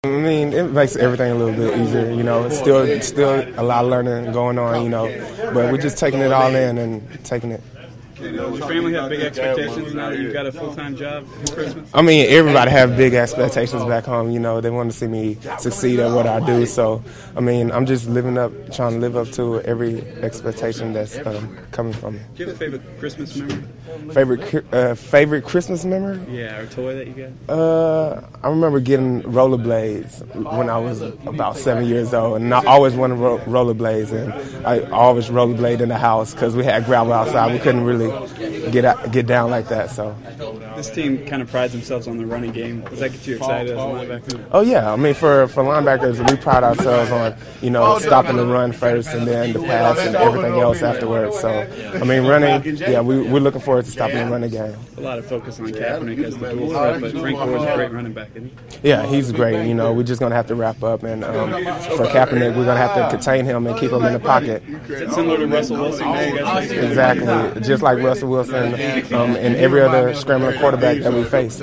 I mean, it makes everything a little bit easier, It's still a lot of learning going on, but we're just taking it all in and taking it. Does your family have big expectations now that you've got a full-time job for Christmas? I mean, everybody have big expectations back home. They want to see me succeed at what I do. So, I mean, I'm just trying to live up to every expectation that's coming from me. Do you have a favorite Christmas memory? Favorite Christmas memory? Yeah, or toy that you got? I remember getting rollerblades when I was about 7 years old, and I always wanted rollerblades, and I always rollerblade in the house because we had gravel outside. We couldn't really get down like that. So this team kind of prides themselves on the running game. Does that get you excited as a linebacker? Oh yeah, I mean for linebackers, we pride ourselves on stopping the run first and then the pass and everything else afterwards. So I mean running, yeah, we're looking forward to stopping the running game. A lot of focus on Kaepernick as the dual threat, but Frank Gore's a great running back, isn't he? Yeah, he's great. We're just gonna have to wrap up, and for Kaepernick, we're gonna have to contain him and keep him in the pocket. Is it similar to Russell Wilson? Exactly, just like Russell Wilson and every other scrambling quarterback that we face.